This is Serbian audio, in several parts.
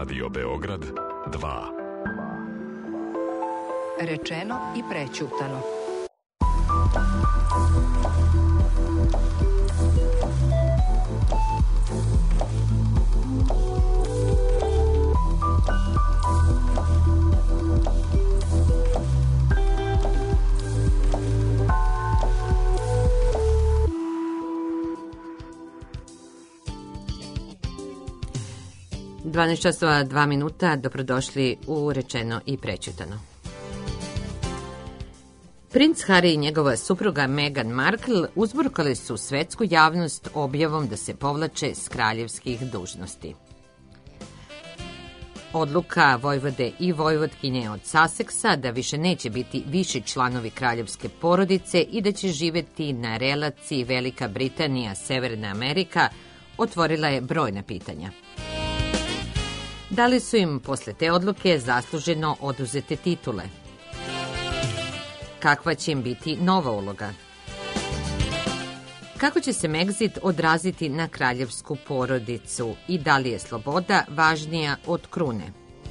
Radio Beograd 2. Rečeno i prećutano. časova 2 minuta, dobrodošli u Rečeno i prećutano. Princ Harry i njegova supruga Meghan Markle uzburkali su svetsku javnost objavom da se povlače s kraljevskih dužnosti. Odluka vojvode i vojvodkinje od Susseksa da više neće biti viši članovi kraljevske porodice i da će živjeti na relaciji Velika Britanija – Severna Amerika otvorila je brojna pitanja. Da li su im posle te odluke zasluženo oduzete titule? Kakva će im biti nova uloga? Kako će se Megxit odraziti na kraljevsku porodicu i da li je sloboda važnija od krune?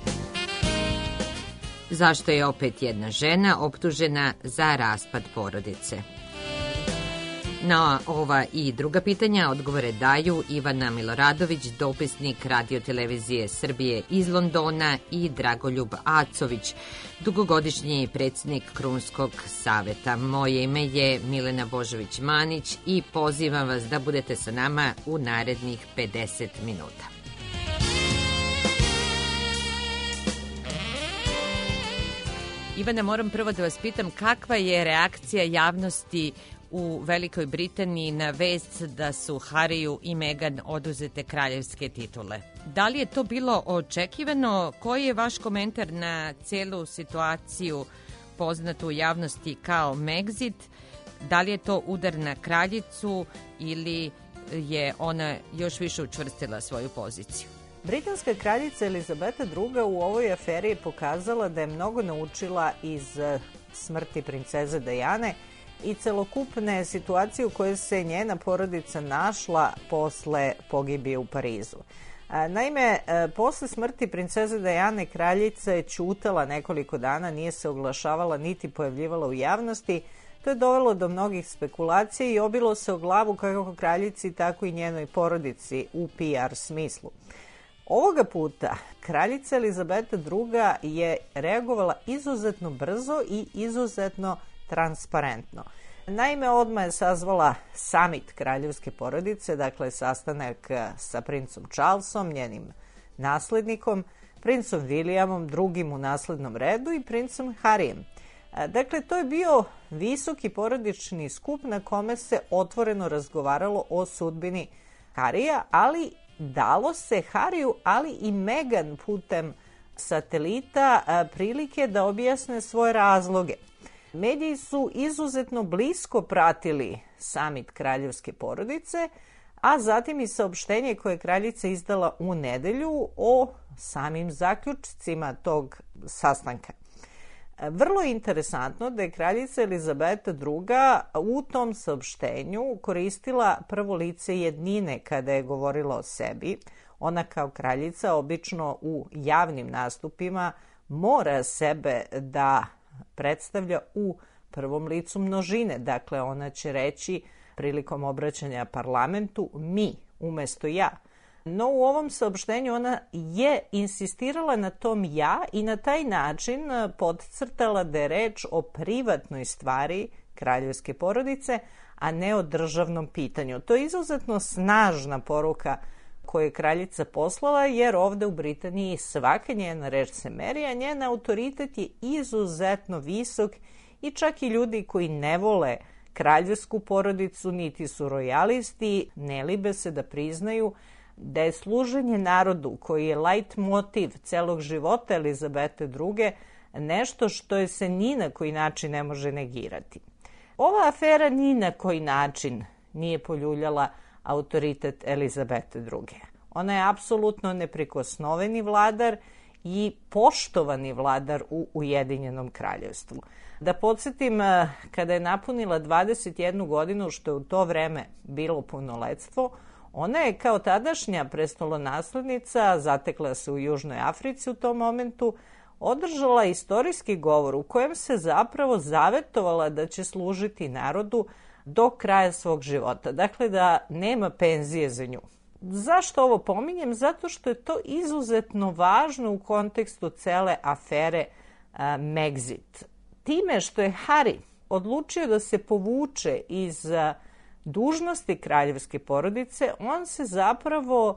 Zašto je opet jedna žena optužena za raspad porodice? Na ova i druga pitanja odgovore daju Ivana Miloradović, dopisnik Radio-televizije Srbije iz Londona, i Dragoljub Acović, dugogodišnji predsjednik Krunskog saveta. Moje ime je Milena Božović-Manić i pozivam vas da budete sa nama u narednih 50 minuta. Ivana, moram prvo da vas pitam kakva je reakcija javnosti u Velikoj Britaniji na vest da su Harryu i Meghan oduzete kraljevske titule. Da li je to bilo očekivano? Koji je vaš komentar na celu situaciju poznatu u javnosti kao Megxit? Da li je to udar na kraljicu ili je ona još više učvrstila svoju poziciju? Britanska kraljica Elizabeta II. U ovoj aferi je pokazala da je mnogo naučila iz smrti princeze Diane i celokupne situacije u kojoj se njena porodica našla posle pogibije u Parizu. Naime, posle smrti princeze Diane kraljica je ćutala nekoliko dana, nije se oglašavala niti pojavljivala u javnosti. To je dovelo do mnogih spekulacija i obilo se o glavu kako kraljici, tako i njenoj porodici u PR smislu. Ovoga puta kraljica Elizabeta II. Je reagovala izuzetno brzo i izuzetno transparentno. Naime, odmah je sazvala samit kraljevske porodice, dakle sastanak sa princom Charlesom, njenim naslednikom, princom Williamom, drugim u naslednom redu, i princom Harryjem. Dakle, to je bio visoki porodični skup na kome se otvoreno razgovaralo o sudbini Harryja, ali dalo se Harryu, ali i Meghan putem satelita prilike da objasne svoje razloge. Mediji su izuzetno blisko pratili samit kraljevske porodice, a zatim i saopštenje koje je kraljica izdala u nedelju o samim zaključcima tog sastanka. Vrlo je interesantno da je kraljica Elizabeta II. U tom saopštenju koristila prvo lice jednine kada je govorila o sebi. Ona kao kraljica obično u javnim nastupima mora sebe da predstavlja u prvom licu množine. Dakle, ona će reći prilikom obraćanja parlamentu mi umesto ja. No u ovom saopštenju ona je insistirala na tom ja i na taj način podcrtala da je reč o privatnoj stvari kraljevske porodice, a ne o državnom pitanju. To je izuzetno snažna poruka koju je kraljica poslala, jer ovde u Britaniji svaka njena reč se meri, a njen autoritet je izuzetno visok i čak i ljudi koji ne vole kraljevsku porodicu, niti su rojalisti, ne libe se da priznaju da je služenje narodu, koji je lajt motiv celog života Elizabete II., nešto što je se ni na koji način ne može negirati. Ova afera ni na koji način nije poljuljala autoritet Elizabete II. Ona je apsolutno neprikosnoveni vladar i poštovani vladar u Ujedinjenom kraljevstvu. Da podsjetim, kada je napunila 21 godinu, što je u to vreme bilo punoletstvo, Ona je kao tadašnja prestolonaslednica, zatekla se u Južnoj Africi u tom momentu, održala istorijski govor u kojem se zapravo zavetovala da će služiti narodu do kraja svog života. Dakle, da nema penzije za nju. Zašto ovo pominjem? Zato što je to izuzetno važno u kontekstu cele afere Megxit. Time što je Harry odlučio da se povuče iz dužnosti kraljevske porodice, on se zapravo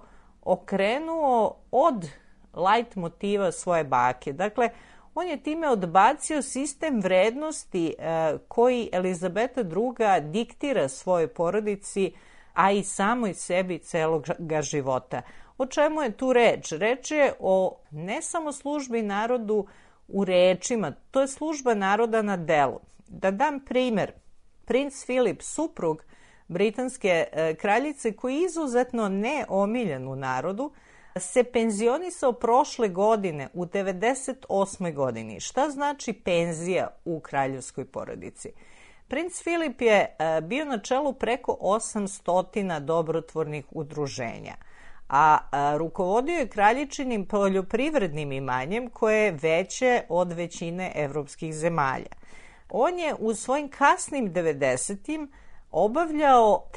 okrenuo od light motiva svoje bake. Dakle, on je time odbacio sistem vrednosti koji Elizabeta II. Diktira svojoj porodici, a i samoj sebi celog života. O čemu je tu reč? Reč je o ne samo službi narodu u rečima, to je služba naroda na delu. Da dam primer, princ Filip, suprug britanske kraljice, koji je izuzetno neomiljen u narodu, se penzionisao prošle godine u 98. godini. Šta znači penzija u kraljevskoj porodici? Princ Filip je bio na čelu preko 800 dobrotvornih udruženja, a rukovodio je kraljičinim poljoprivrednim imanjem koje je veće od većine evropskih zemalja. On je u svojim kasnim 90-im obavljao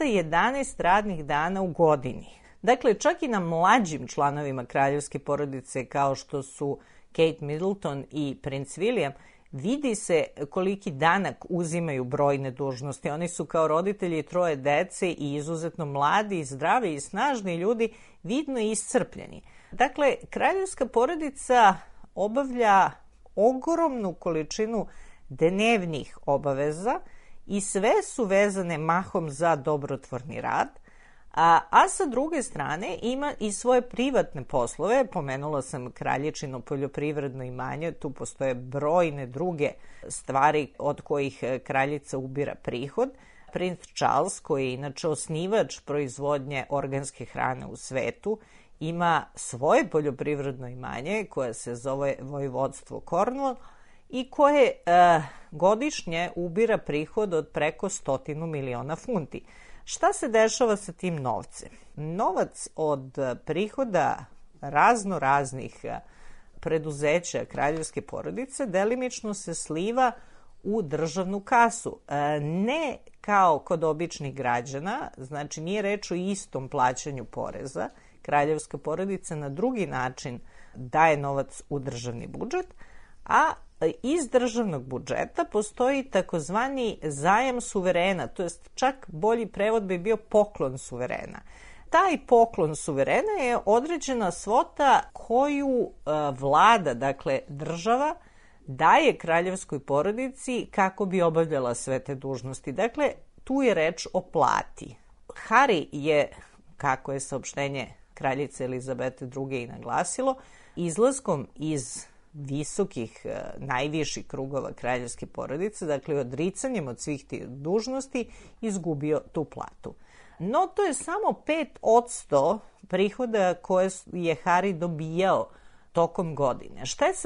311 radnih dana u godini. Dakle, čak i na mlađim članovima kraljevske porodice kao što su Kate Middleton i princ William, vidi se koliki danak uzimaju brojne dužnosti. Oni su kao roditelji 3 dece i izuzetno mladi, zdravi i snažni ljudi, vidno iscrpljeni. Dakle, kraljevska porodica obavlja ogromnu količinu dnevnih obaveza i sve su vezane mahom za dobrotvorni rad, a sa druge strane ima i svoje privatne poslove. Pomenula sam kraljičino poljoprivredno imanje, tu postoje brojne druge stvari od kojih kraljica ubira prihod. Princ Charles, koji je inače osnivač proizvodnje organske hrane u svetu, ima svoje poljoprivredno imanje koje se zove vojvodstvo Cornwall i koje godišnje ubira prihod od preko 100 miliona funti. Šta se dešava sa tim novcem? Novac od prihoda raznih preduzeća kraljevske porodice delimično se sliva u državnu kasu. Ne kao kod običnih građana, znači nije reč o istom plaćanju poreza. Kraljevska porodica na drugi način daje novac u državni budžet, a iz državnog budžeta postoji takozvani zajam suverena, to jest čak bolji prevod bi bio poklon suverena. Taj poklon suverena je određena svota koju vlada, dakle država, daje kraljevskoj porodici kako bi obavljala sve te dužnosti. Dakle, tu je reč o plati. Harry je, kako je saopštenje kraljice Elizabete II. I naglasilo, izlaskom iz visokih, najviših krugova kraljevske porodice, dakle odricanjem od svih tih dužnosti, izgubio tu platu. No, to je samo 5% prihoda koje je Harry dobijao tokom godine. Šta je sa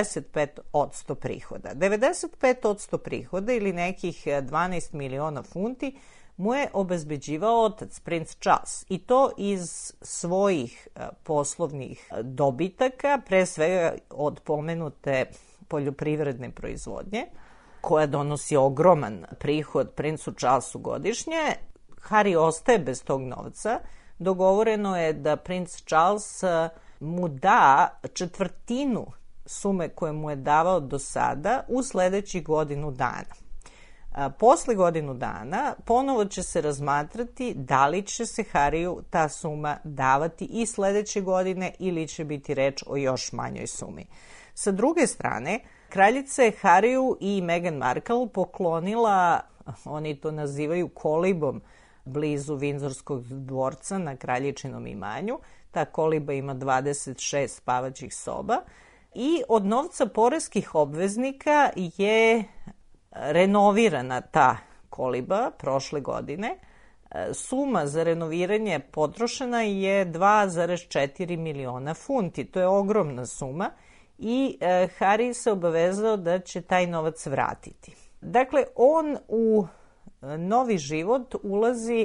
95% prihoda? 95% prihoda ili nekih 12 miliona funti mu je obezbeđivao otac, princ Charles, i to iz svojih poslovnih dobitaka, pre svega od pomenute poljoprivredne proizvodnje, koja donosi ogroman prihod princu Charlesu godišnje. Harry ostaje bez tog novca. Dogovoreno je da princ Charles mu da 1/4 sume koje mu je davao do sada u sledećih godinu dana. Posle godinu dana ponovo će se razmatrati da li će se Harryu ta suma davati i sledeće godine ili će biti reč o još manjoj sumi. Sa druge strane, kraljica je Harryu i Meghan Markle poklonila, oni to nazivaju kolibom, blizu Vindzorskog dvorca na kraljičinom imanju. Ta koliba ima 26 spavaćih soba i od novca poreskih obveznika je renovirana ta koliba prošle godine. Suma za renoviranje potrošena je 2,4 miliona funti. To je ogromna suma i Harry se obavezao da će taj novac vratiti. Dakle, on u novi život ulazi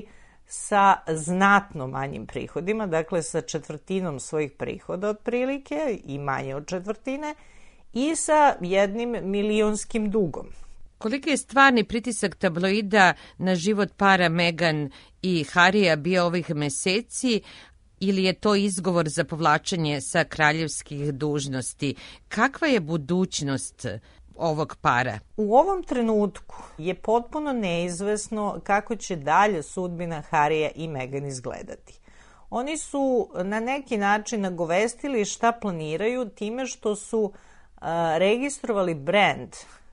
sa znatno manjim prihodima, dakle sa četvrtinom svojih prihoda otprilike i manje od četvrtine i sa 1 milionskim dugom. Koliki je stvarni pritisak tabloida na život para Meghan i Harryja bio ovih meseci, ili je to izgovor za povlačenje sa kraljevskih dužnosti? Kakva je budućnost ovog para? U ovom trenutku je potpuno neizvesno kako će dalje sudbina Harryja i Meghan izgledati. Oni su na neki način nagovestili šta planiraju time što su registrovali brand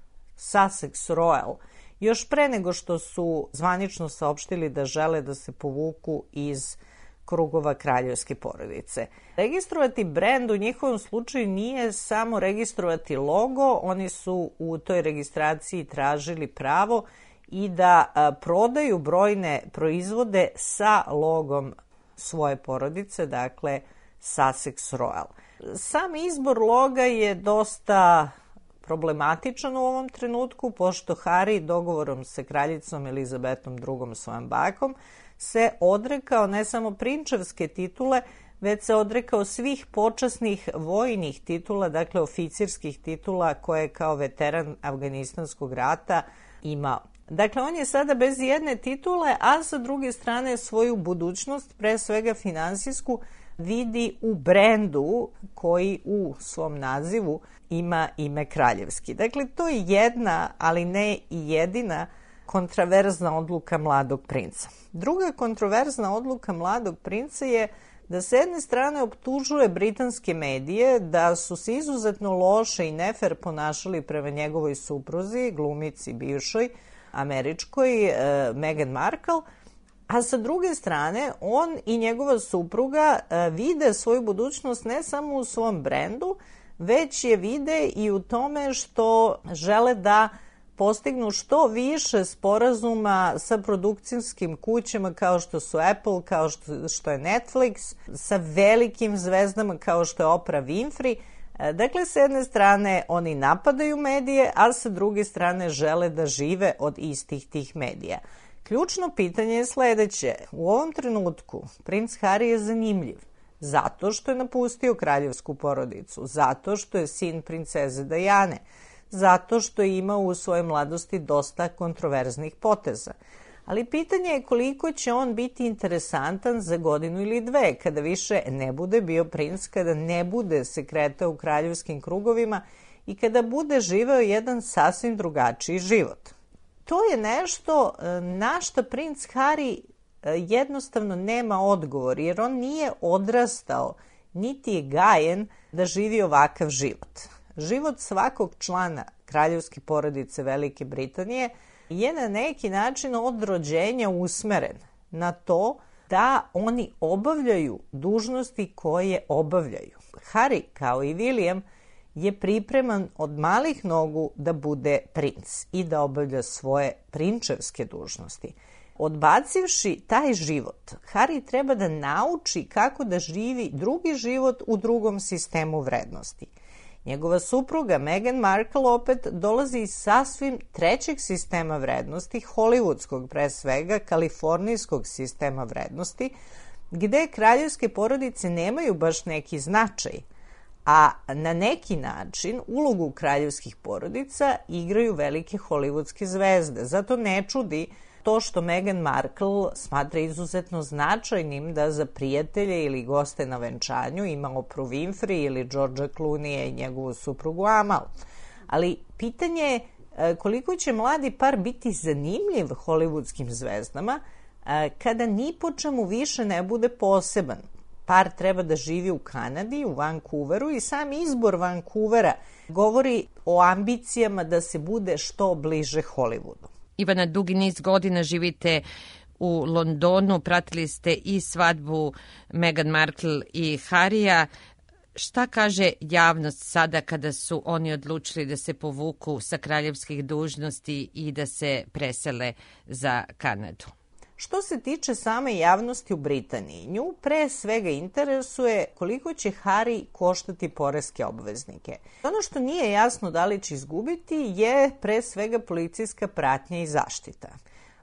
Sussex Royal još pre nego što su zvanično saopštili da žele da se povuku iz krugova kraljevske porodice. Registrovati brend u njihovom slučaju nije samo registrovati logo, oni su u toj registraciji tražili pravo i da prodaju brojne proizvode sa logom svoje porodice, dakle Sussex Royal. Sam izbor loga je dosta problematičan u ovom trenutku, pošto Harry dogovorom sa kraljicom Elizabetom II, svojom bakom, se odrekao ne samo prinčevske titule, već se odrekao svih počasnih vojnih titula, dakle oficirskih titula koje je kao veteran Afganistanskog rata imao. Dakle, on je sada bez jedne titule, a sa druge strane svoju budućnost, pre svega finansijsku, vidi u brendu koji u svom nazivu ima ime kraljevski. Dakle, to je jedna, ali ne i jedina kontraverzna odluka mladog princa. Druga kontraverzna odluka mladog princa je da s jedne strane optužuje britanske medije da su se izuzetno loše i nefer ponašali prema njegovoj supruzi, glumici bivšoj, američkoj, Meghan Markle, a sa druge strane on i njegova supruga vide svoju budućnost ne samo u svom brendu, već je vide i u tome što žele da postignu što više sporazuma sa produkcijskim kućama kao što su Apple, kao što je Netflix, sa velikim zvezdama kao što je Oprah Winfrey. Dakle, s jedne strane oni napadaju medije, a sa druge strane žele da žive od istih tih medija. Ključno pitanje je sledeće. U ovom trenutku princ Harry je zanimljiv zato što je napustio kraljevsku porodicu, zato što je sin princeze Diane, zato što je imao u svojoj mladosti dosta kontroverznih poteza. Ali pitanje je koliko će on biti interesantan za 1 ili 2, kada više ne bude bio princ, kada ne bude se kretao u kraljevskim krugovima i kada bude živeo jedan sasvim drugačiji život. To je nešto na što princ Harry jednostavno nema odgovor, jer on nije odrastao, niti je gajen da živi ovakav život. Život svakog člana kraljevske porodice Velike Britanije je na neki način od rođenja usmeren na to da oni obavljaju dužnosti koje obavljaju. Harry, kao i William, je pripreman od malih nogu da bude princ i da obavlja svoje prinčevske dužnosti. Odbacivši taj život, Harry treba da nauči kako da živi drugi život u drugom sistemu vrednosti. Njegova supruga Meghan Markle opet dolazi iz sasvim trećeg sistema vrednosti, hollywoodskog pre svega, kalifornijskog sistema vrednosti, gde kraljevske porodice nemaju baš neki značaj, a na neki način ulogu kraljevskih porodica igraju velike hollywoodske zvezde. Zato ne čudi to što Meghan Markle smatra izuzetno značajnim da za prijatelje ili goste na venčanju ima Oprah Winfrey ili Georgea Clooney i njegovu suprugu Amal. Ali pitanje je koliko će mladi par biti zanimljiv hollywoodskim zvezdama kada ni po čemu više ne bude poseban. Par treba da živi u Kanadi, u Vancouveru, i sam izbor Vancouvera govori o ambicijama da se bude što bliže Hollywoodu. Ivana, dugi niz godina živite u Londonu, pratili ste i svadbu Meghan Markle i Harryja. Šta kaže javnost sada kada su oni odlučili da se povuku sa kraljevskih dužnosti i da se presele za Kanadu? Što se tiče same javnosti u Britaniji, nju pre svega interesuje koliko će Harry koštati poreske obveznike. Ono što nije jasno da li će izgubiti je pre svega policijska pratnja i zaštita.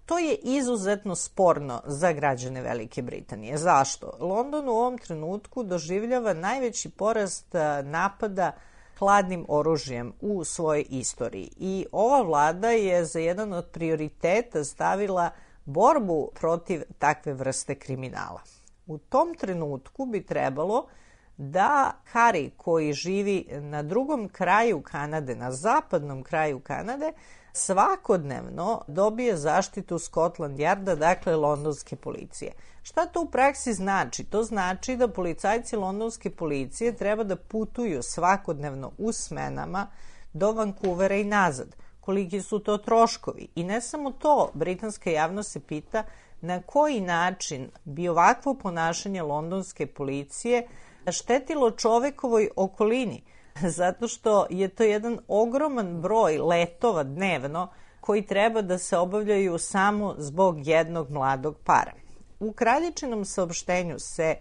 To je izuzetno sporno za građane Velike Britanije. Zašto? London u ovom trenutku doživljava najveći porast napada hladnim oružjem u svojoj istoriji i ova vlada je za jedan od prioriteta stavila borbu protiv takve vrste kriminala. U tom trenutku bi trebalo da Harry, koji živi na drugom kraju Kanade, na zapadnom kraju Kanade, svakodnevno dobije zaštitu Scotland Yarda, dakle londonske policije. Šta to u praksi znači? To znači da policajci londonske policije treba da putuju svakodnevno u smenama do Vancouvera i nazad. Koliki su to troškovi? I ne samo to, britanska javnost se pita na koji način bi ovakvo ponašanje londonske policije štetilo čovekovoj okolini, zato što je to jedan ogroman broj letova dnevno koji treba da se obavljaju samo zbog jednog mladog para. U kraljičinom saopštenju se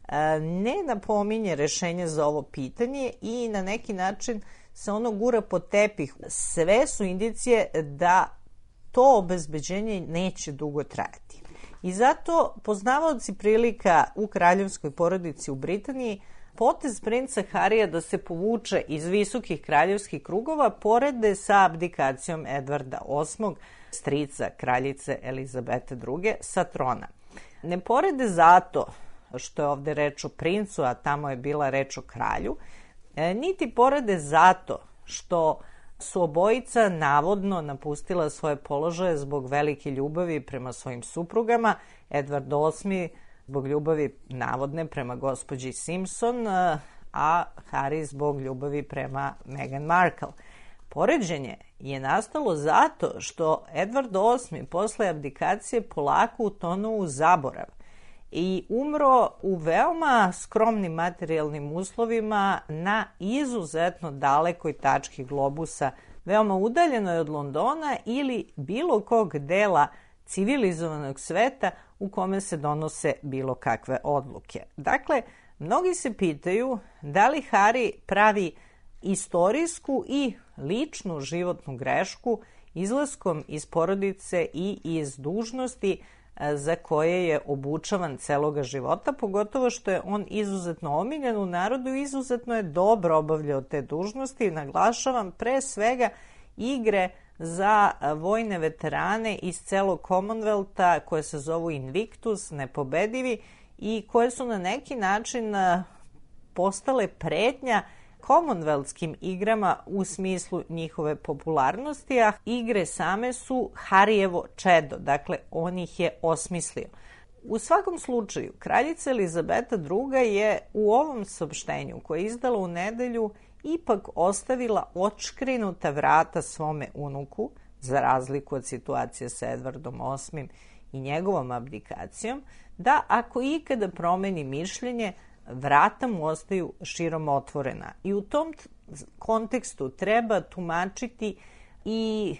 ne napominje rešenje za ovo pitanje i na neki način se ono gura pod tepih. Sve su indicije da to obezbeđenje neće dugo trajati. I zato poznavaoci prilika u kraljevskoj porodici u Britaniji potez princa Harija da se povuče iz visokih kraljevskih krugova porede sa abdikacijom Edvarda VIII, strica kraljice Elizabete II, sa trona. Ne porede zato što je ovde reč o princu, a tamo je bila reč o kralju, niti porede zato što su obojica navodno napustila svoje položaje zbog velike ljubavi prema svojim suprugama, Edward VIII zbog ljubavi navodne prema gospođi Simpson, a Harry zbog ljubavi prema Meghan Markle. Poređenje je nastalo zato što Edward VIII posle abdikacije polako utonuo u zaborav i umro u veoma skromnim materijalnim uslovima na izuzetno dalekoj tački globusa, veoma udaljenoj od Londona ili bilo kog dela civilizovanog sveta u kome se donose bilo kakve odluke. Dakle, mnogi se pitaju da li Harry pravi istorijsku i ličnu životnu grešku izlaskom iz porodice i iz dužnosti za koje je obučavan celoga života, pogotovo što je on izuzetno omiljen u narodu i izuzetno je dobro obavljao te dužnosti. Naglašavam pre svega igre za vojne veterane iz celog Commonwealtha koje se zovu Invictus, nepobedivi, i koje su na neki način postale pretnja Commonwealthskim igrama u smislu njihove popularnosti, a igre same su Harryjevo čedo, dakle on ih je osmislio. U svakom slučaju, kraljica Elizabeta II je u ovom saopštenju koje je izdala u nedelju ipak ostavila odškrinuta vrata svome unuku, za razliku od situacije sa Edwardom VIII i njegovom abdikacijom, da ako ikada promeni mišljenje, vrata mu ostaju širom otvorena. I u tom kontekstu treba tumačiti i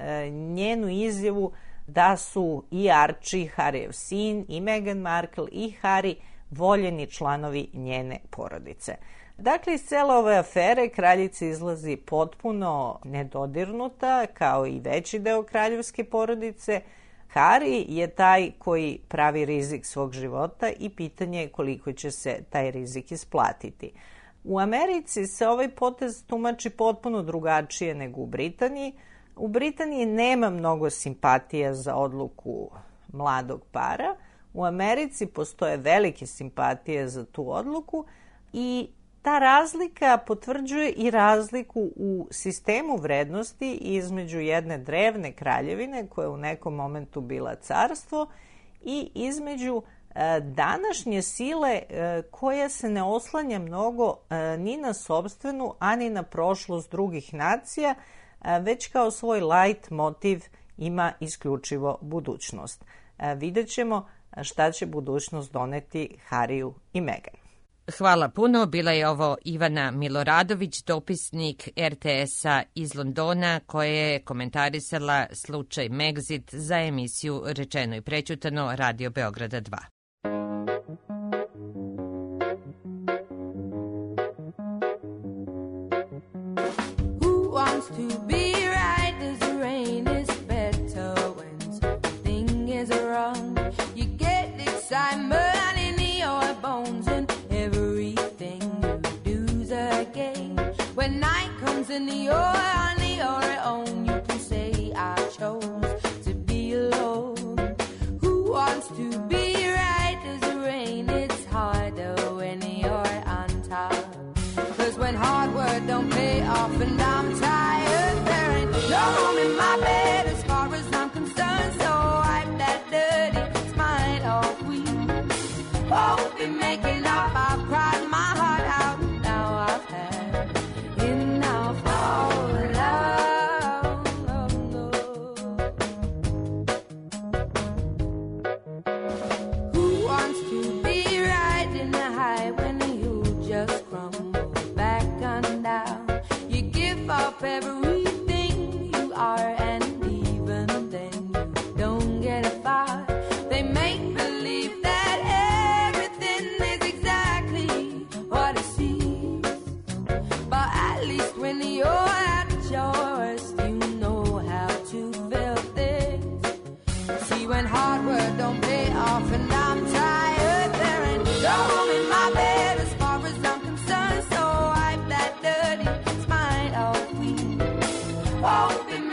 njenu izjavu da su i Archie, Harryjev sin, i Meghan Markle i Harry voljeni članovi njene porodice. Dakle, iz cele ove afere kraljica izlazi potpuno nedodirnuta, kao i veći deo kraljevske porodice. Harry je taj koji pravi rizik svog života i pitanje je koliko će se taj rizik isplatiti. U Americi se ovaj potez tumači potpuno drugačije nego u Britaniji. U Britaniji nema mnogo simpatija za odluku mladog para. U Americi postoje velike simpatije za tu odluku i ta razlika potvrđuje i razliku u sistemu vrednosti između jedne drevne kraljevine, koja je u nekom momentu bila carstvo, i između današnje sile koja se ne oslanja mnogo ni na sopstvenu, a ni na prošlost drugih nacija, već kao svoj light motiv ima isključivo budućnost. Vidjet ćemo šta će budućnost doneti Harryu i Meghan. Hvala puno. Bila je ovo Ivana Miloradović, dopisnik RTS-a iz Londona, koja je komentarisala slučaj Megxit za emisiju Rečeno i prećutano Radio Beograda 2. Who wants to be right as the rain is better when something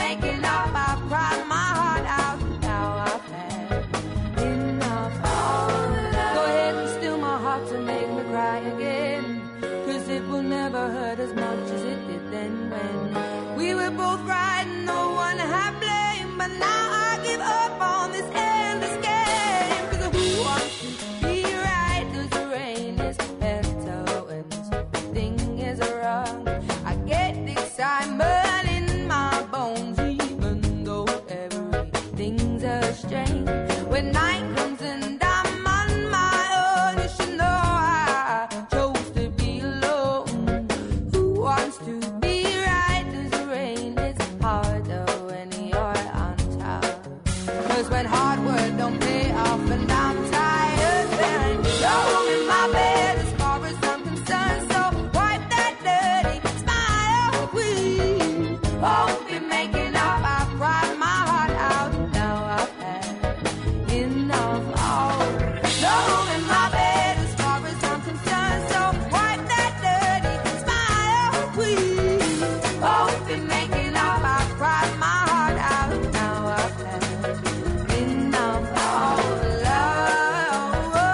making up. I've cried my heart out. Now I've had enough. Go ahead and still my heart to make me cry again. 'Cause it will never hurt as much as it did then when we were both right and no one had blame. But now I give up on this endless game. 'Cause who wants to be right? 'Cause the rain is better when something is wrong. I get excitement in my bones even though everything's a strain. When night comes and I'm on my own, you should know I chose to be alone. Who wants to be right? 'Cause the rain is harder when you're on top. 'Cause when hard work don't pay off and I'm tired, there ain't no room in my bed as far as I'm concerned. So wipe that dirty smile, please. Won't be making up. I've cried my heart out. Now I've had enough. Oh, no room in my bed as far as I'm concerned. So wipe that dirty smile, please. Won't be making up. I've cried my heart out. Now I've had enough. Oh, love, oh,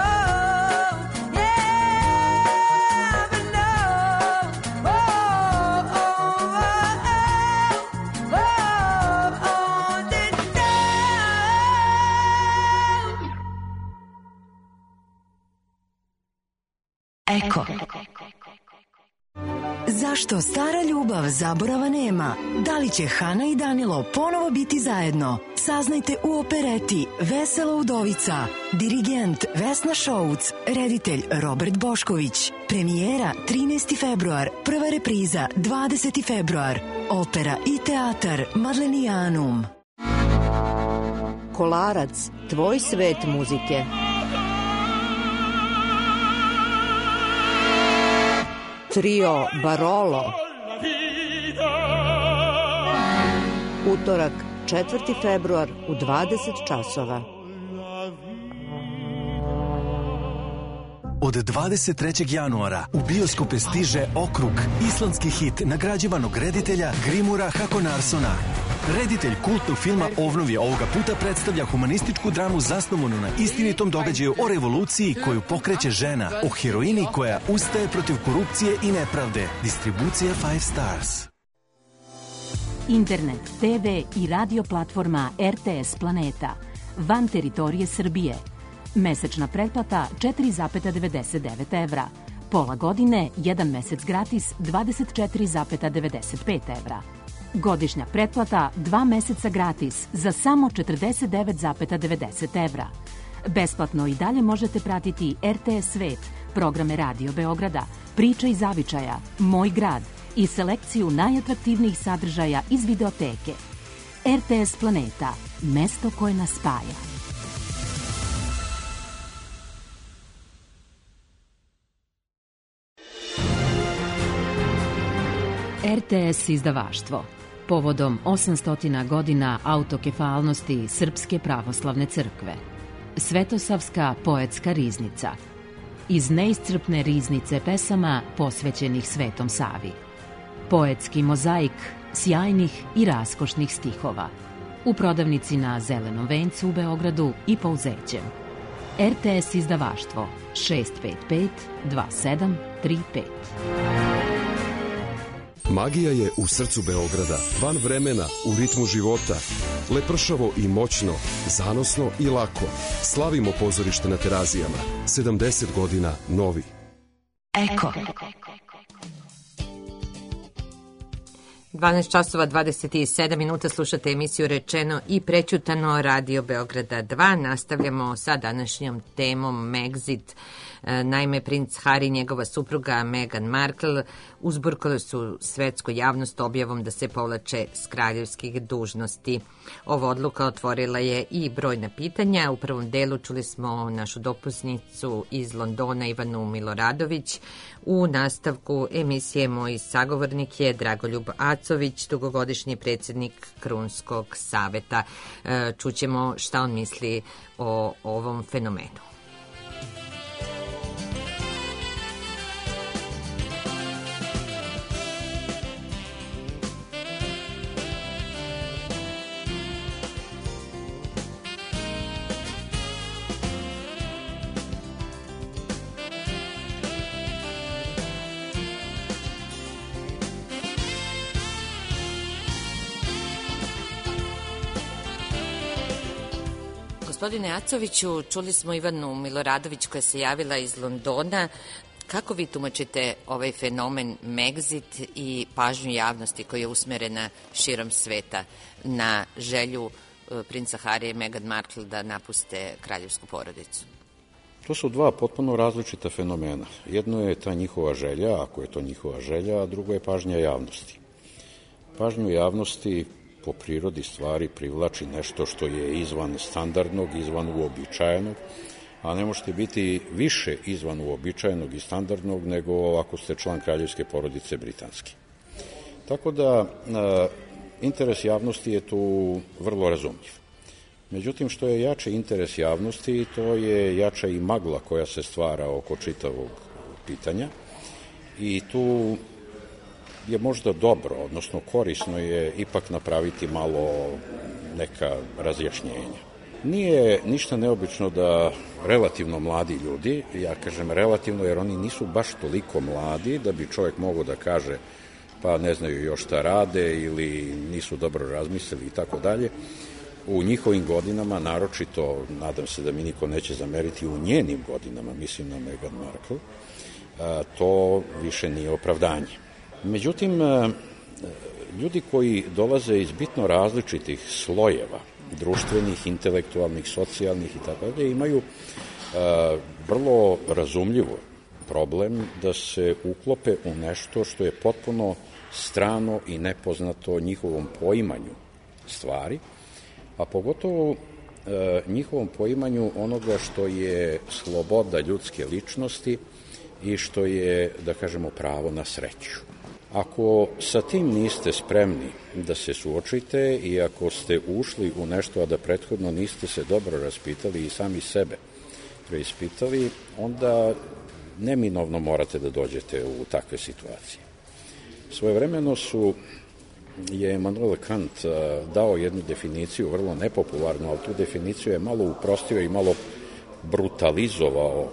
yeah, but no, oh, oh, oh, oh, this Eko. Zašto stara ljubav zaborava nema? Da li će Hana i Danilo ponovo biti zajedno? Saznajte u opereti Vesela udovica. Dirigent Vesna Šouc, reditelj Robert Bošković. Premijera 13. februar, prva repriza 20. februar. Opera i teatar Madlenijanum. Kolarac, tvoj svet muzike. Trio Barolo. Utorak, 4. februar u 20 časova. Od 23. januara u bioskope stiže Okrug, islandski hit nagrađivanog reditelja Grimura Hakonarsona. Reditelj kultnog filma Ovnovje ovoga puta predstavlja humanističku dramu zasnovanu na istinitom događaju o revoluciji koju pokreće žena, o heroini koja ustaje protiv korupcije i nepravde. Distribucija 5 Stars. Internet, TV i radio platforma RTS Planeta. Van teritorije Srbije. Mesečna pretplata 4,99 evra. Pola godine, 1 mesec gratis 24,95 evra. Godišnja pretplata 2 meseca gratis za samo 49,90 evra. Besplatno i dalje možete pratiti RTS Svet, programe Radio Beograda, Priča iz zavičaja, Moj grad i selekciju najatraktivnijih sadržaja iz videoteke. RTS Planeta, mesto koje nas spaja. RTS izdavaštvo. Povodom 800 godina autokefalnosti Srpske pravoslavne crkve. Svetosavska poetska riznica. Iz neiscrpne riznice pesama posvećenih Svetom Savi. Poetski mozaik sjajnih i raskošnih stihova. U prodavnici na Zelenom vencu u Beogradu i Pouzećem. RTS izdavaštvo 655 2735. Magija je u srcu Beograda, van vremena, u ritmu života. Lepršavo i moćno, zanosno i lako. Slavimo pozorište na Terazijama. 70 godina novi. Eko. 12 časova 27 minuta slušate emisiju Rečeno i prećutano Radio Beograda 2. Nastavljamo sa današnjom temom Megxit. Naime, princ Harry i njegova supruga Meghan Markle uzburkali su svetsku javnost objavom da se povlače s kraljevskih dužnosti. Ova odluka otvorila je i brojna pitanja. U prvom delu čuli smo našu dopusnicu iz Londona Ivanu Miloradović. U nastavku emisije moj sagovornik je Dragoljub Acović, dugogodišnji predsjednik Krunskog saveta. Čućemo šta on misli o ovom fenomenu. Gospodine Acoviću, čuli smo Ivanu Miloradović koja se javila iz Londona. Kako vi tumačite ovaj fenomen Megxit i pažnju javnosti koja je usmerena širom sveta na želju princa Harija i Meghan Markle da napuste kraljevsku porodicu? To su dva potpuno različita fenomena. Jedno je ta njihova želja, ako je to njihova želja, a drugo je pažnja javnosti. Pažnju javnosti po prirodi stvari privlači nešto što je izvan standardnog, izvan uobičajenog, a ne možete biti više izvan uobičajenog i standardnog nego ako ste član kraljevske porodice britanske. Tako da interes javnosti je tu vrlo razumljiv. Međutim, što je jači interes javnosti, to je jača i magla koja se stvara oko čitavog pitanja i tu je možda dobro, odnosno korisno je ipak napraviti malo neka razjašnjenja. Nije ništa neobično da relativno mladi ljudi, ja kažem relativno jer oni nisu baš toliko mladi da bi čovjek mogao da kaže pa ne znaju još šta rade ili nisu dobro razmislili i tako dalje, u njihovim godinama, naročito, nadam se da mi niko neće zameriti, u njenim godinama, mislim na Meghan Markle, to više nije opravdanje. Međutim, ljudi koji dolaze iz bitno različitih slojeva, društvenih, intelektualnih, socijalnih i tako dalje, imaju vrlo razumljivo problem da se uklope u nešto što je potpuno strano i nepoznato njihovom poimanju stvari, a pogotovo njihovom poimanju onoga što je sloboda ljudske ličnosti i što je, da kažemo, pravo na sreću. Ako sa tim niste spremni da se suočite i ako ste ušli u nešto, a da prethodno niste se dobro raspitali i sami sebe preispitali, onda neminovno morate da dođete u takve situacije. Svojevremeno je Immanuel Kant dao jednu definiciju, vrlo nepopularnu, ali tu definiciju je malo uprostio i malo brutalizovao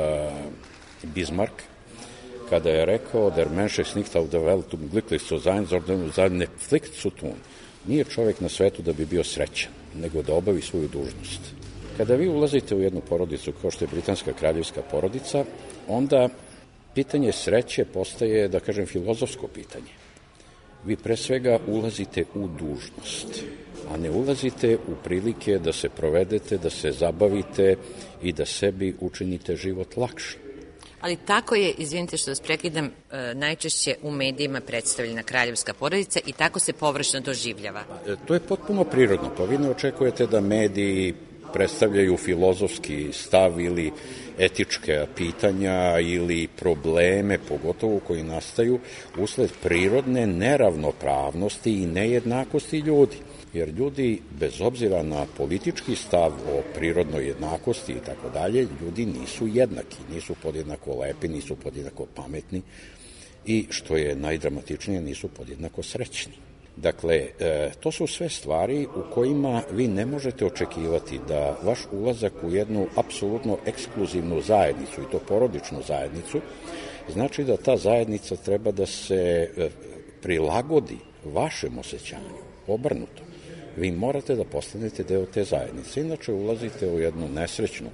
Bismarck, kada je rekao der Mensch ist nicht auf der Welt glücklich zu sein, sondern seine Pflicht zu tun. Nije čovjek na svetu da bi bio srećan, nego da obavi svoju dužnost. Kada vi ulazite u jednu porodicu kao što je britanska kraljevska porodica, onda pitanje sreće postaje, da kažem, filozofsko pitanje. Vi pre svega ulazite u dužnost, a ne ulazite u prilike da se provedete, da se zabavite i da sebi učinite život lakši. Ali tako je, izvinite što vas prekidam, najčešće u medijima predstavljena kraljevska porodica i tako se površno doživljava. To je potpuno prirodno, pa vi ne očekujete da mediji predstavljaju filozofski stav ili etičke pitanja ili probleme, pogotovo koji nastaju usled prirodne neravnopravnosti i nejednakosti ljudi. Jer ljudi, bez obzira na politički stav o prirodnoj jednakosti i tako dalje, ljudi nisu jednaki, nisu podjednako lepi, nisu podjednako pametni i, što je najdramatičnije, nisu podjednako srećni. Dakle, to su sve stvari u kojima vi ne možete očekivati da vaš ulazak u jednu apsolutno ekskluzivnu zajednicu, i to porodičnu zajednicu, znači da ta zajednica treba da se prilagodi vašem osjećanju, obrnuto. Vi morate da postanete deo te zajednice, inače ulazite u jednu nesrećnu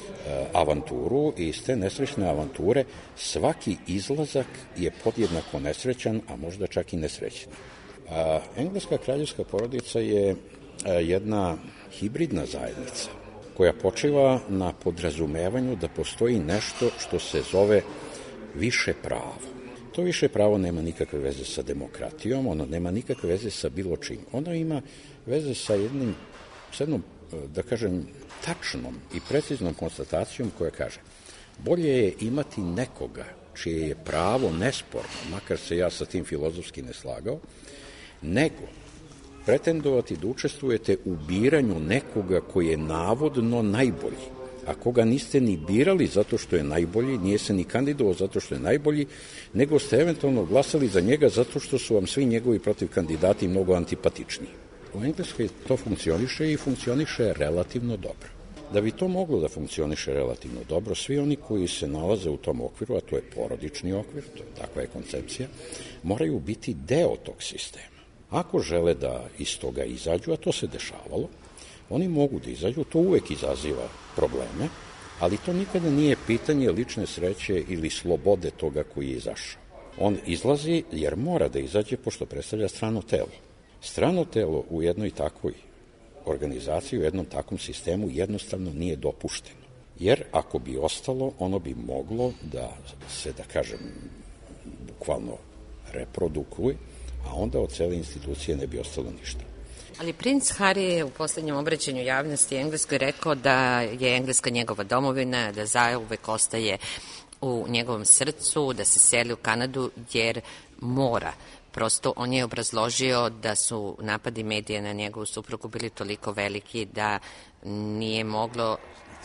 avanturu i iz te nesrećne avanture svaki izlazak je podjednako nesrećan, a možda čak i nesrećni. Engleska kraljevska porodica je jedna hibridna zajednica koja počiva na podrazumevanju da postoji nešto što se zove više pravo. To više pravo nema nikakve veze sa demokratijom, ono nema nikakve veze sa bilo čim. Ono ima veze sa jednom, da kažem, tačnom i preciznom konstatacijom koja kaže: bolje je imati nekoga čije je pravo nesporno, makar se ja sa tim filozofski ne slagao, nego pretendovati da učestvujete u biranju nekoga koji je navodno najbolji, a koga niste ni birali zato što je najbolji, nije se ni kandidovao zato što je najbolji, nego ste eventualno glasali za njega zato što su vam svi njegovi protiv kandidati mnogo antipatičniji. U Engleskoj to funkcioniše i funkcioniše relativno dobro. Da bi to moglo da funkcioniše relativno dobro, svi oni koji se nalaze u tom okviru, a to je porodični okvir, takva je koncepcija, moraju biti deo tog sistema. Ako žele da iz toga izađu, a to se dešavalo, Oni mogu da izađu, to uvek izaziva probleme, ali to nikada nije pitanje lične sreće ili slobode toga koji je izašao. On izlazi jer mora da izađe pošto predstavlja strano telo. Strano telo u jednoj takvoj organizaciji, u jednom takvom sistemu jednostavno nije dopušteno. Jer ako bi ostalo, ono bi moglo da se, da kažem, bukvalno reprodukuje, a onda od cele institucije ne bi ostalo ništa. Ali princ Harry je u poslednjem obraćanju javnosti Engleskoj rekao da je Engleska njegova domovina, da zauvek ostaje u njegovom srcu, da se seli u Kanadu jer mora. Prosto on je obrazložio da su napadi medija na njegovu suprugu bili toliko veliki da nije moglo...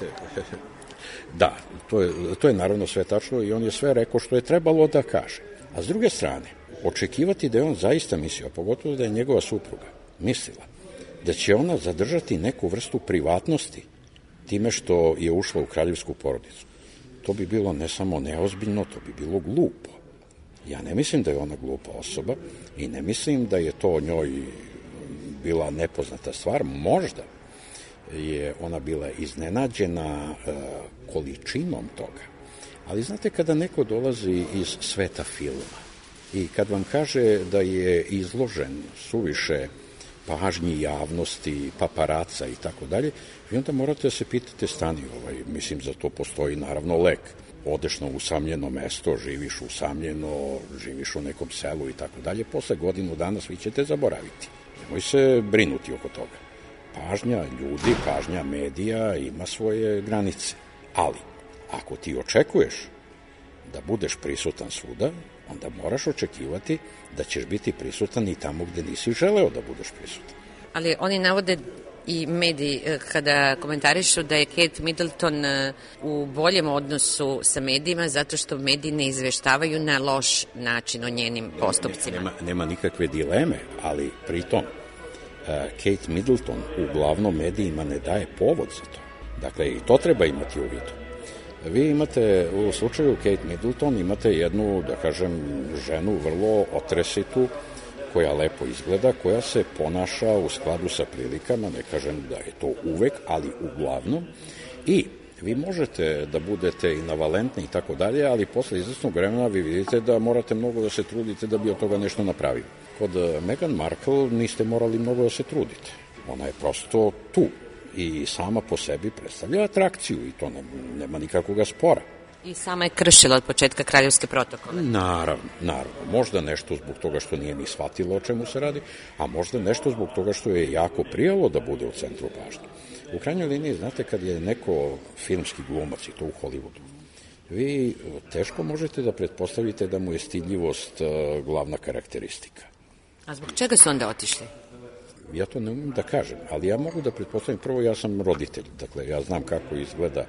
Da, to je naravno sve tačno i on je sve rekao što je trebalo da kaže. A s druge strane, očekivati da je on zaista mislio, pogotovo da je njegova supruga mislila da će ona zadržati neku vrstu privatnosti time što je ušla u kraljevsku porodicu. To bi bilo ne samo neozbiljno, to bi bilo glupo. Ja ne mislim da je ona glupa osoba i ne mislim da je to njoj bila nepoznata stvar. Možda je ona bila iznenađena količinom toga. Ali znate, kada neko dolazi iz sveta filma i kad vam kaže da je izložen suviše pažnji javnosti, paparaca i tako dalje, i onda morate da se pitate, stani, mislim, za to postoji naravno lek. Odeš na usamljeno mesto, živiš usamljeno, živiš u nekom selu i tako dalje, posle godinu dana svi ćete zaboraviti. Nemoj se brinuti oko toga. Pažnja ljudi, pažnja medija ima svoje granice. Ali, ako ti očekuješ da budeš prisutan svuda, onda moraš očekivati da ćeš biti prisutan i tamo gde nisi želeo da budeš prisutan. Ali oni navode i mediji kada komentarišu da je Kate Middleton u boljem odnosu sa medijima zato što mediji ne izveštavaju na loš način o njenim postupcima. Nema nikakve dileme, ali pritom Kate Middleton uglavnom medijima ne daje povod za to. Dakle, i to treba imati u vidu. Vi imate, u slučaju Kate Middleton, imate jednu, da kažem, ženu vrlo otresitu, koja lepo izgleda, koja se ponaša u skladu sa prilikama, ne kažem da je to uvek, ali uglavnom. I vi možete da budete i navalentni i tako dalje, ali posle izvesnog vremena vi vidite da morate mnogo da se trudite da bi od toga nešto napravili. Kod Meghan Markle niste morali mnogo da se trudite. Ona je prosto tu i sama po sebi predstavlja atrakciju i to nema nikakvog spora. I sama je kršila od početka kraljevske protokole. Naravno. Možda nešto zbog toga što nije ni shvatila o čemu se radi, a možda nešto zbog toga što je jako prijalo da bude u centru pažnje. U krajnjoj liniji, znate, kad je neko filmski glumac i to u Hollywoodu, vi teško možete da pretpostavite da mu je stidljivost glavna karakteristika. A zbog čega su onda otišli? Ja to ne umem da kažem, ali ja mogu da pretpostavim, prvo ja sam roditelj, dakle ja znam kako izgleda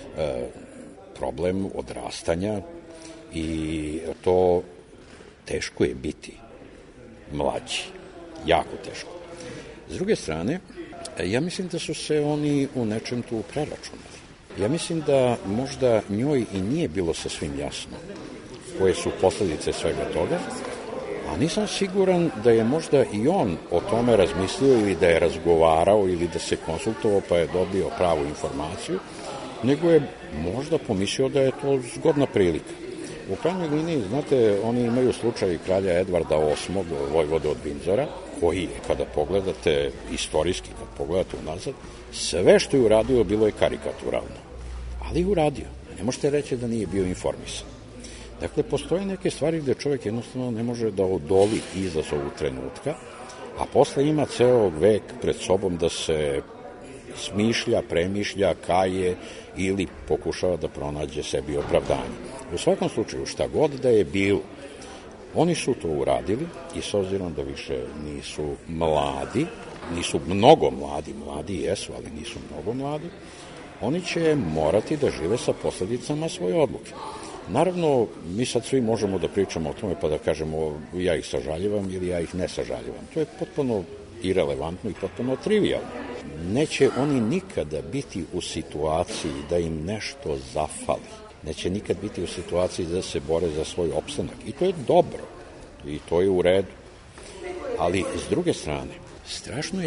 problem odrastanja i to teško je biti mlađi, jako teško. S druge strane, ja mislim da su se oni u nečem tu preračunali. Ja mislim da možda njoj i nije bilo sasvim jasno koje su posledice svega toga, a nisam siguran da je možda i on o tome razmislio ili da je razgovarao ili da se konsultovao pa je dobio pravu informaciju, nego je možda pomislio da je to zgodna prilika. U krajnjoj liniji, znate, oni imaju slučaj kralja Edvarda VIII, vojvode od Vindzora, koji, kada pogledate istorijski, kad pogledate unazad, sve što je uradio bilo je karikaturalno. Ali je uradio. Ne možete reći da nije bio informisan. Dakle, postoje neke stvari gde čovjek jednostavno ne može da odoli izazovu trenutka, a posle ima ceo vek pred sobom da se smišlja, premišlja, kaje ili pokušava da pronađe sebi opravdanje. U svakom slučaju, šta god da je bilo, oni su to uradili i s obzirom da više nisu mladi, nisu mnogo mladi jesu, ali nisu mnogo mladi, oni će morati da žive sa posledicama svoje odluke. Naravno, mi sad svi možemo da pričamo o tome pa da kažemo ja ih sažaljivam ili ja ih ne sažaljivam. To je potpuno irelevantno i potpuno trivijalno. Neće oni nikada biti u situaciji da im nešto zafali. Neće nikad biti u situaciji da se bore za svoj opstanak. I to je dobro. I to je u redu. Ali, s druge strane, strašno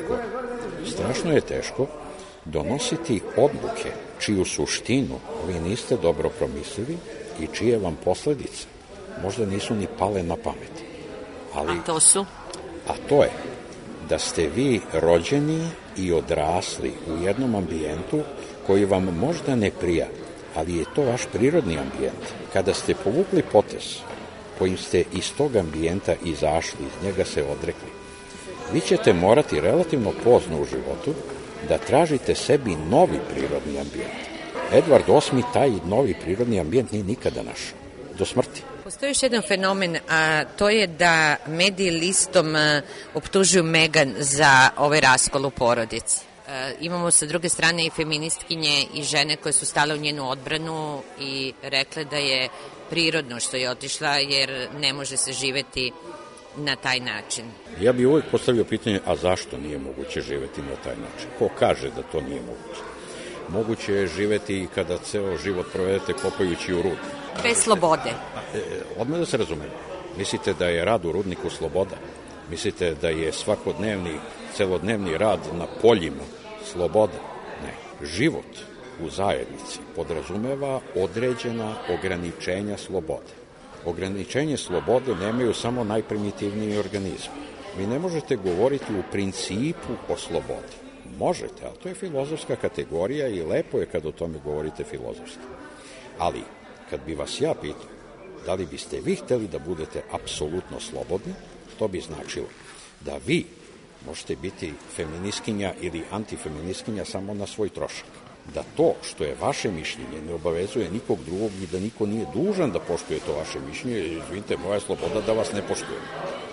je teško donositi odluke čiju suštinu vi niste dobro promislili i čije vam posledice možda nisu ni pale na pamet. Ali, a to su? A to je da ste vi rođeni i odrasli u jednom ambijentu koji vam možda ne prija, ali je to vaš prirodni ambijent. Kada ste povukli potez kojim ste iz tog ambijenta izašli, iz njega se odrekli, vi ćete morati relativno pozno u životu da tražite sebi novi prirodni ambijent. Edvard VIII taj novi prirodni ambijent nije nikada našao, do smrti. Postoji još jedan fenomen, a to je da mediji listom optužuju Megan za ovaj raskol u porodici. Imamo sa druge strane i feministkinje i žene koje su stale u njenu odbranu i rekle da je prirodno što je otišla jer ne može se živeti na taj način. Ja bih uvijek postavio pitanje, a zašto nije moguće živeti na taj način? Ko kaže da to nije moguće? Moguće je živeti i kada ceo život provedete kopajući u rud. Bez slobode. Odmah da se razumemo. Mislite da je rad u rudniku sloboda? Mislite da je svakodnevni, celodnevni rad na poljima sloboda? Ne. Život u zajednici podrazumeva određena ograničenja slobode. Ograničenje slobode nemaju samo najprimitivniji organizmi. Vi ne možete govoriti u principu o slobodi. Možete, ali to je filozofska kategorija i lepo je kad o tome govorite filozofski. Ali, kad bi vas ja pitao, da li biste vi hteli da budete apsolutno slobodni, to bi značilo da vi možete biti feminiskinja ili antifeminiskinja samo na svoj trošak. Da to što je vaše mišljenje ne obavezuje nikog drugog i da niko nije dužan da poštuje to vaše mišljenje, izvinite, moja sloboda da vas ne poštuje.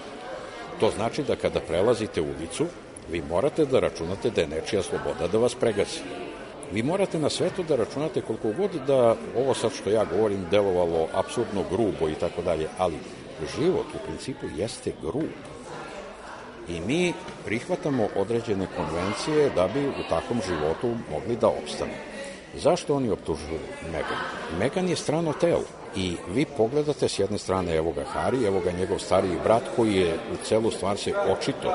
To znači da kada prelazite ulicu, vi morate da računate da je nečija sloboda da vas pregazi. Vi morate na sve to da računate koliko god da ovo sad što ja govorim delovalo apsurdno grubo i tako dalje, ali život u principu jeste grub. I mi prihvatamo određene konvencije da bi u takvom životu mogli da opstane. Zašto oni optužuju Megan? Megan je strano telo i vi pogledate s jedne strane evo ga Harry, evo ga njegov stariji brat koji je u celu stvar se očito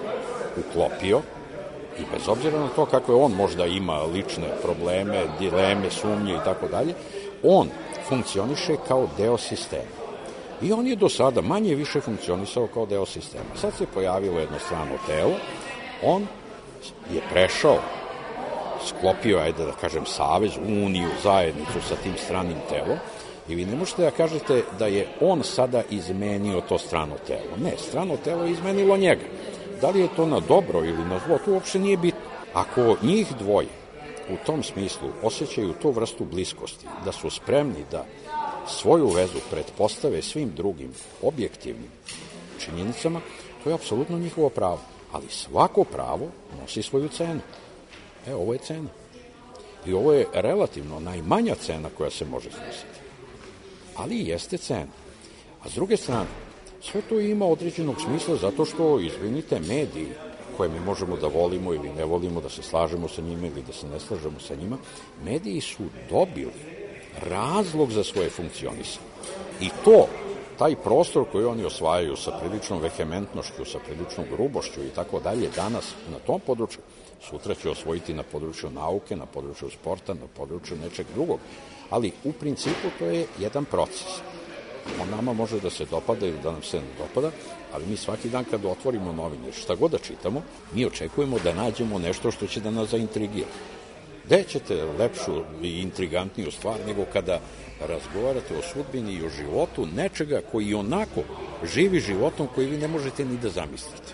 uklopio i bez obzira na to kako je on možda ima lične probleme, dileme, sumnje i tako dalje, on funkcioniše kao deo sistema. I on je do sada manje više funkcionisao kao deo sistema. Sad se pojavilo jedno strano telo, on je prešao, sklopio, ajde da kažem, savez, uniju, zajednicu sa tim stranim telom i vi ne možete da kažete da je on sada izmenio to strano telo. Ne, strano telo je izmenilo njega. Da li je to na dobro ili na zlo, to uopšte nije bitno. Ako njih dvoje u tom smislu osjećaju tu vrstu bliskosti, da su spremni da svoju vezu pretpostave svim drugim objektivnim činjenicama, to je apsolutno njihovo pravo. Ali svako pravo nosi svoju cenu. Ovo je cena. I ovo je relativno najmanja cena koja se može snositi. Ali jeste cena. A s druge strane, sve to ima određenog smisla zato što, izvinite, mediji koje mi možemo da volimo ili ne volimo, da se slažemo sa njima ili da se ne slažemo sa njima, mediji su dobili razlog za svoje funkcionisanje. I to, taj prostor koji oni osvajaju sa priličnom vehementnošću, sa priličnom grubošću i tako dalje, danas na tom području, sutra će osvojiti na području nauke, na području sporta, na području nečeg drugog. Ali u principu to je jedan proces. On nama može da se dopada ili da nam se ne dopada, ali mi svaki dan kad otvorimo novine, šta god da čitamo, mi očekujemo da nađemo nešto što će da nas zaintrigira. Gde ćete lepšu i intrigantniju stvar nego kada razgovarate o sudbini i o životu nečega koji onako živi životom koji vi ne možete ni da zamislite.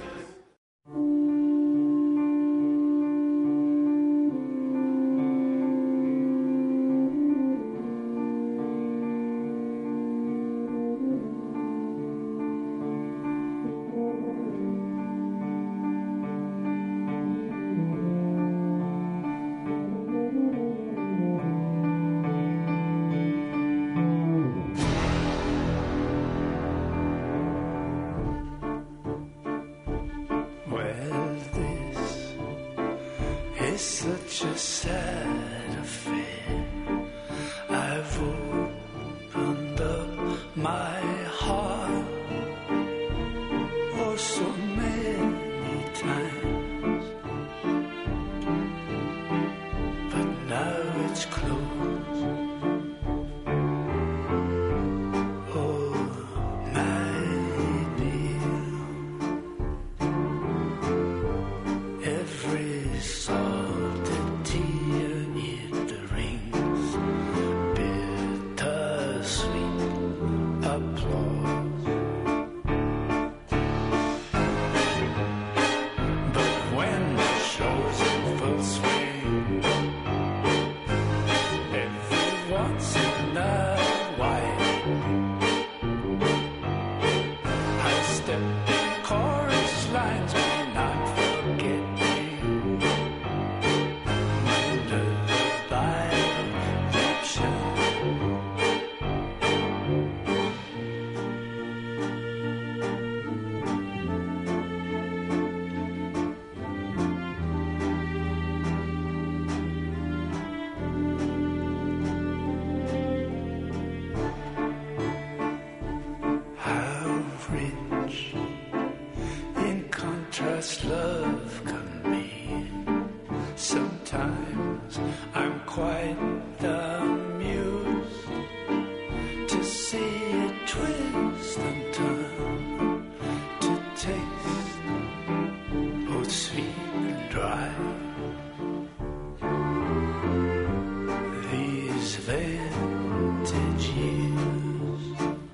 as love can be. Sometimes I'm quite amused to see it twist and turn, to taste both sweet and dry. These vintage years,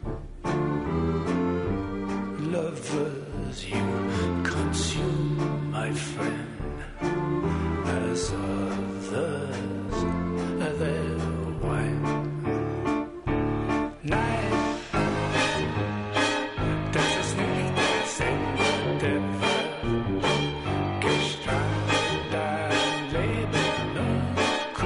lovers, you consume, my friend, as others their wine. Night, das ist nicht das Ende der Welt. Gestrahlt dein Leben noch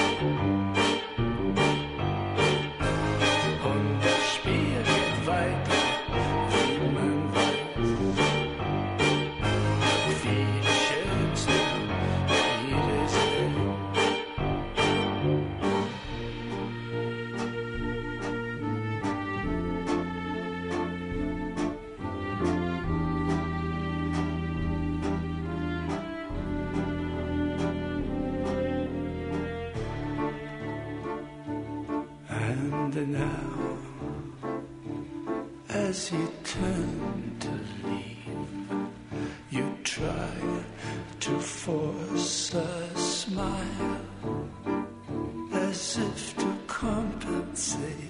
und das Spiel geht weiter, wie man weiß. Viele schönste Wiedersehen. And now, as you turn to leave, you try to force a smile, as if to compensate.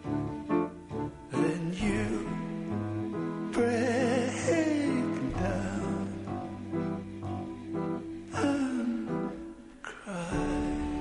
Then you break down and cry.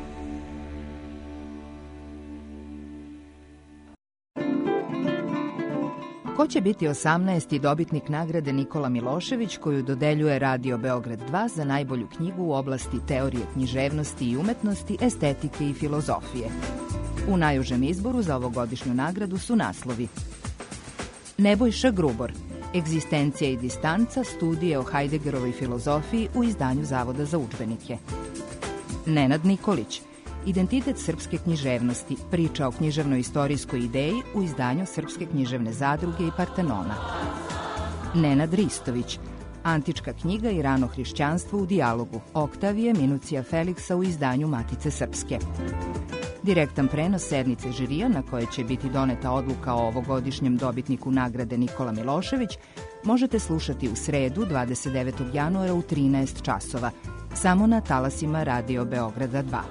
Ko će biti 18. dobitnik nagrade Nikola Milošević koju dodeljuje Radio Beograd 2 za najbolju knjigu u oblasti teorije književnosti i umetnosti, estetike i filozofije? U najužem izboru za ovogodišnju nagradu su naslovi: Nebojša Grubor, Egzistencija i distanca, studije o Hajdegerovoj filozofiji u izdanju Zavoda za udžbenike. Nenad Nikolić, Identitet srpske književnosti, priča o književno-istorijskoj ideji u izdanju Srpske književne zadruge i Partenona. Nenad Ristović, Antička knjiga i rano hrišćanstvo u dijalogu, Oktavije Minucija Feliksa u izdanju Matice Srpske. Direktan prenos sednice žirija na koje će biti doneta odluka o ovogodišnjem dobitniku nagrade Nikola Milošević možete slušati u sredu 29. januara u 13 časova, samo na talasima Radio Beograda 2.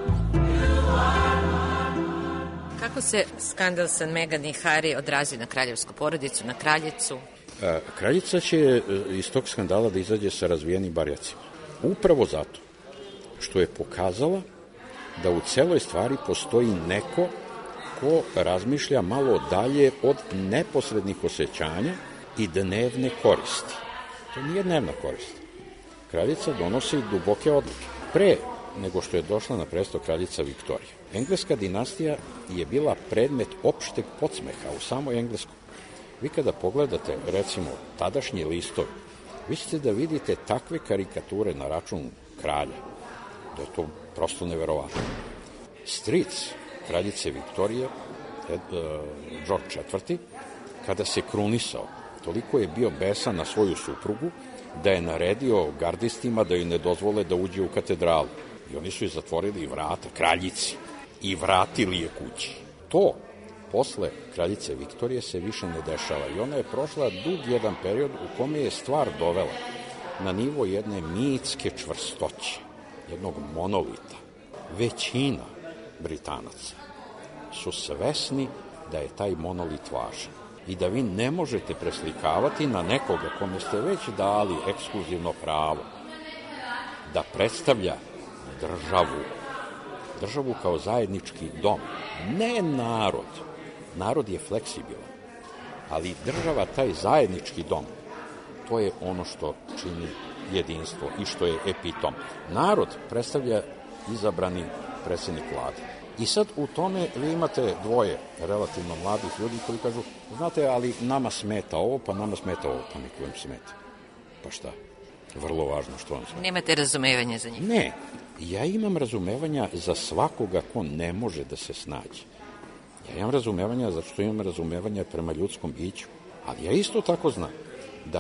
Kako se skandal sa Meghan i Harry odrazi na kraljevsku porodicu, na kraljicu? Kraljica će iz tog skandala da izađe sa razvijenim barjacima. Upravo zato što je pokazala da u celoj stvari postoji neko ko razmišlja malo dalje od neposrednih osjećanja i dnevne koristi. To nije dnevna korist. Kraljica donosi duboke odluke. Pre nego što je došla na presto kraljica Viktorija, engleska dinastija je bila predmet opšteg podsmeha u samoj Engleskoj. Vi kada pogledate, recimo, tadašnji listovi, vi ćete da vidite takve karikature na račun kralja, da je to prosto neverovatno. Stric kraljice Viktorije, George IV, kada se krunisao, toliko je bio besan na svoju suprugu da je naredio gardistima da joj ne dozvole da uđe u katedralu. I oni su joj zatvorili vrata, kraljici, i vratili je kući. To posle kraljice Viktorije se više ne dešava i ona je prošla dug jedan period u kome je stvar dovela na nivo jedne mitske čvrstoće, jednog monolita. Većina Britanaca su svesni da je taj monolit važan i da vi ne možete preslikavati na nekoga kome ste već dali ekskluzivno pravo da predstavlja državu kao zajednički dom, ne narod. Narod je fleksibilan, ali država, taj zajednički dom, to je ono što čini jedinstvo i što je epitom. Narod predstavlja izabrani predsjednik vlade. I sad u tome vi imate dvoje relativno mladih ljudi koji kažu, znate, ali nama smeta ovo, pa nama smeta ovo, pa nek vam smeta. Pa šta? Vrlo važno što vam smeta. Nemate razumevanja za njih? Ne, ja imam razumevanja za svakoga ko ne može da se snađe. Ja imam razumevanja zato što imam razumevanja prema ljudskom biću, ali ja isto tako znam da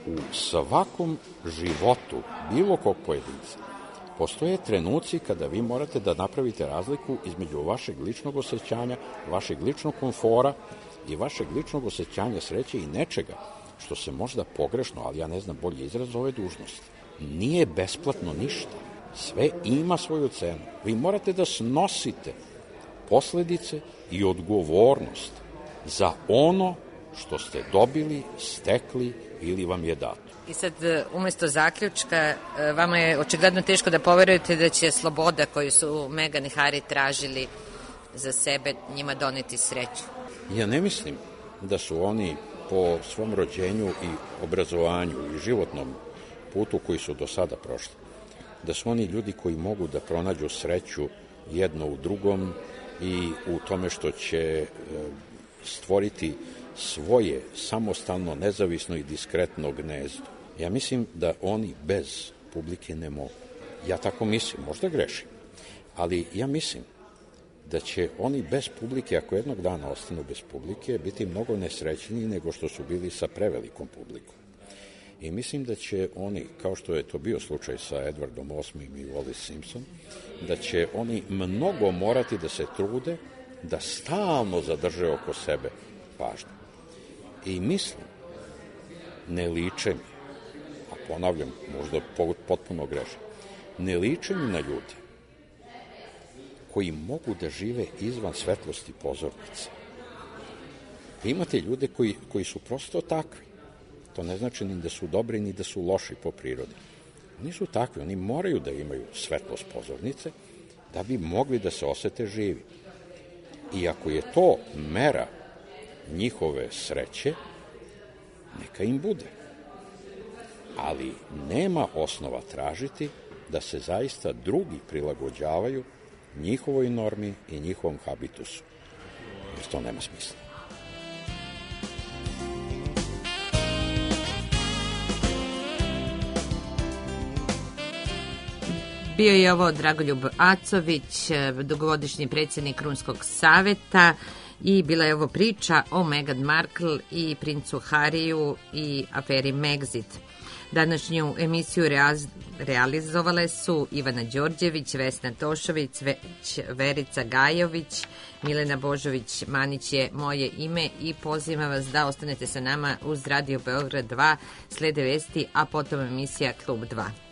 u svakom životu bilo kog pojedinca postoje trenuci kada vi morate da napravite razliku između vašeg ličnog osjećanja, vašeg ličnog komfora i vašeg ličnog osjećanja sreće i nečega što se možda pogrešno, ali ja ne znam bolji izraz ove dužnosti. Nije besplatno ništa. Sve ima svoju cenu. Vi morate da snosite posledice i odgovornost za ono što ste dobili, stekli ili vam je dato. I sad, umesto zaključka, vama je očigledno teško da poverujete da će sloboda koju su Meghan i Harry tražili za sebe njima doneti sreću. Ja ne mislim da su oni po svom rođenju i obrazovanju i životnom putu koji su do sada prošli, da su oni ljudi koji mogu da pronađu sreću jedno u drugom i u tome što će stvoriti svoje samostalno, nezavisno i diskretno gnezdo. Ja mislim da oni bez publike ne mogu. Ja tako mislim, možda grešim, ali ja mislim da će oni bez publike, ako jednog dana ostanu bez publike, biti mnogo nesrećniji nego što su bili sa prevelikom publikom. I mislim da će oni, kao što je to bio slučaj sa Edwardom VIII i Wallis Simpson, da će oni mnogo morati da se trude da stalno zadrže oko sebe pažnju. I mislim, ne liče mi, a ponavljam, možda potpuno grešim, ne liče mi na ljude koji mogu da žive izvan svetlosti pozornice. Imate ljude koji su prosto takvi. To ne znači ni da su dobri, ni da su loši po prirodi. Oni su takvi, oni moraju da imaju svetlost pozornice da bi mogli da se osete živi. I ako je to mera njihove sreće, neka im bude. Ali nema osnova tražiti da se zaista drugi prilagođavaju njihovoj normi i njihovom habitusu. Jer to nema smisla. Bio je ovo Dragoljub Acović, dugogodišnji predsjednik Krunskog saveta, i bila je ovo priča o Meghan Markle i princu Harryu i aferi Megxit. Današnju emisiju realizovale su Ivana Đorđević, Vesna Tošović, Verica Gajović, Milena Božović-Manić je moje ime i pozivam vas da ostanete sa nama uz Radio Beograd 2, slede vesti, a potom emisija Klub 2.